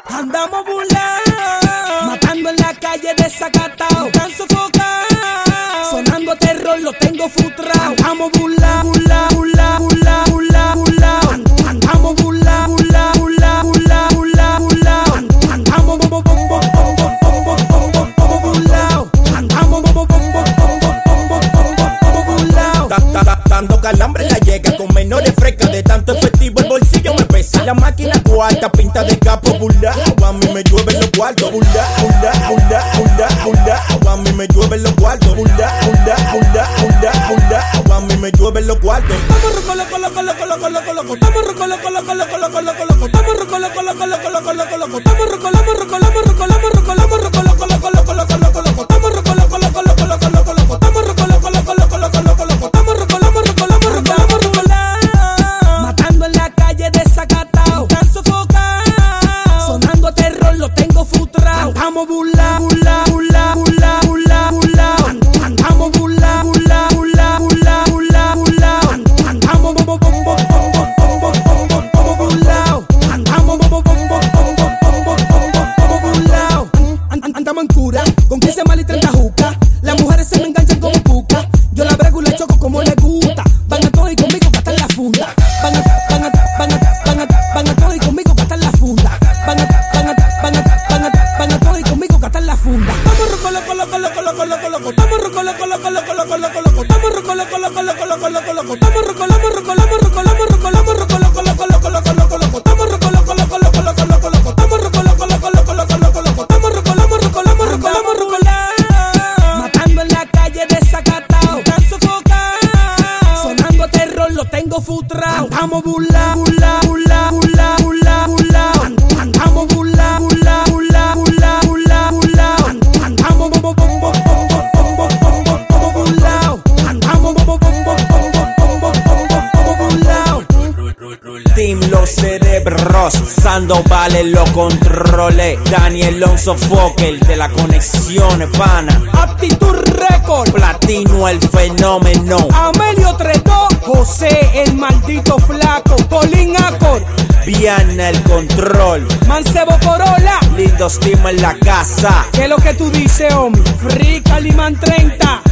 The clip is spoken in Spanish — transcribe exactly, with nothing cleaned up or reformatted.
Andamos burlados, matando en la calle desacatado, tan sofocado, sonando terror, lo tengo frustrado. Andamos burlados, burlados, burlados, burlados, burlados. Andamos burlados, burlados, burlados, burlados, burlados. Andamos bom bom bom bom bom bom bom bom bom bom burlados. Andamos bom bom bom bom bom bom bom bom bom burlados. Dando calambre en la llega con menores frescas. De tanto efectivo el bolsillo me pesa. La máquina cuarta pinta de capo burlao. A mí me llueven los cuartos burlao, burlao, burlao, burlao, burlao. A mí me llueven los cuartos burlao, burlao, burlao, burlao, burlao. A mí me llueven los cuartos. Estamos roco, loco, loco, loco, loco, loco, loco. Estamos roco, loco, loco, loco, loco, loco, loco. Estamos roco, loco, loco, loco, loco, loco, loco. Estamos roco, loco, loco, loco, loco, loco, loco, loco, loco, loco, loco, loco, loco, loco, loco. Estamos roco, loco, loco, loco, loco, loco, loco. Estamos roco, loco, loco, loco, loco, loco, loco. Estamos roco, loco, loco, loco, loco, loco, loco. Matando en la calle desacatado, tan sofocado, sonando terror, lo tengo frustrado. Andamos burlados, burlados, burlados, burlados, burlados. Andamos burlados, burlados, burlados, burlados, burlados. Andamos bom bom bom bom bom bom bom bom bom burlados. Andamos bom bom bom bom bom bom bom bom burlados. Andamos en cura con quince mal y treinta jucas. Las mujeres se me enganchan como cuca. Yo la brego y la choco como le gusta. Van a todo y conmigo gastan la funda. Van a, van a, van a, van a, van a todo y conmigo gastan la funda. Van a, van a, van a, van a, van a todo y conmigo gastan la funda. Estamos roco, loco, loco, loco, loco, loco, loco. Estamos roco, loco, loco, loco, loco, loco, loco. Estamos roco, loco, loco, loco, loco, loco, loco. Estamos roco, loco, roco, loco, roco, loco, roco, loco, roco, loco, loco, loco, loco, loco, loco. Estamos roco, loco, loco, loco, loco, loco, loco. Estamos roco, loco, loco, loco, loco, loco, loco. Estamos roco, loco, roco, loco, roco, loco, roco, matando en la calle desacatado, tan sofocado, sonando terror, lo tengo frustrado. Andamos burlados, burlados, burlados, burlados, burlados, burlados. Andamos burlados, burlados, burlados, burlados, burlados, burlados. Andamos bom bom bom bom bom bom bom bom bom bom burlados. Andamos bom bom bom bom bom bom bom bom bom burlados. Team Los Cerebros, Sandoval en los controles, Daniel Lonzo Fokker de la conexión pana, Aptitud Record, Platino el fenómeno, Amelio Tretó, José el maldito flaco, Polín Acor, Viana el control, Mancebo Corolla, Lindos Team en la casa. ¿qué es lo que tú dices, homie? Free Calimán treinta.